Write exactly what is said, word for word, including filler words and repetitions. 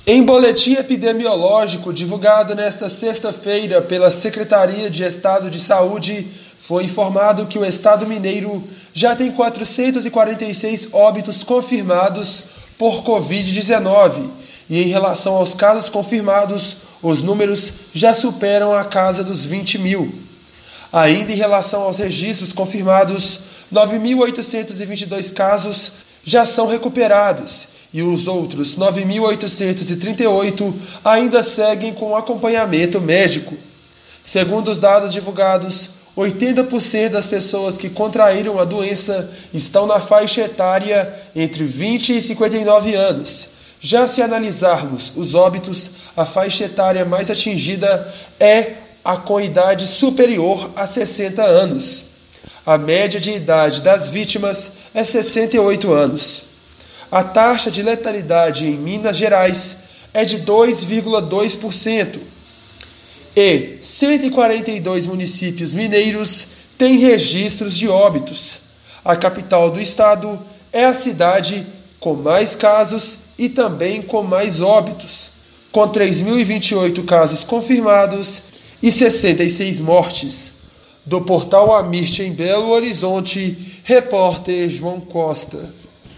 Em boletim epidemiológico divulgado nesta sexta-feira pela Secretaria de Estado de Saúde, foi informado que o Estado mineiro já tem quatrocentos e quarenta e seis óbitos confirmados por covid dezenove e em relação aos casos confirmados, os números já superam a casa dos vinte mil. Ainda em relação aos registros confirmados, nove mil oitocentos e vinte e dois casos já são recuperados e os outros nove mil oitocentos e trinta e oito ainda seguem com acompanhamento médico. Segundo os dados divulgados, oitenta por cento das pessoas que contraíram a doença estão na faixa etária entre vinte e cinquenta e nove anos. Já se analisarmos os óbitos, a faixa etária mais atingida é a com idade superior a sessenta anos. A média de idade das vítimas é sessenta e oito anos. A taxa de letalidade em Minas Gerais é de dois vírgula dois por cento e cento e quarenta e dois municípios mineiros têm registros de óbitos. A capital do estado é a cidade com mais casos e também com mais óbitos, com três mil e vinte e oito casos confirmados e sessenta e seis mortes. Do portal Amirte em Belo Horizonte, repórter João Costa.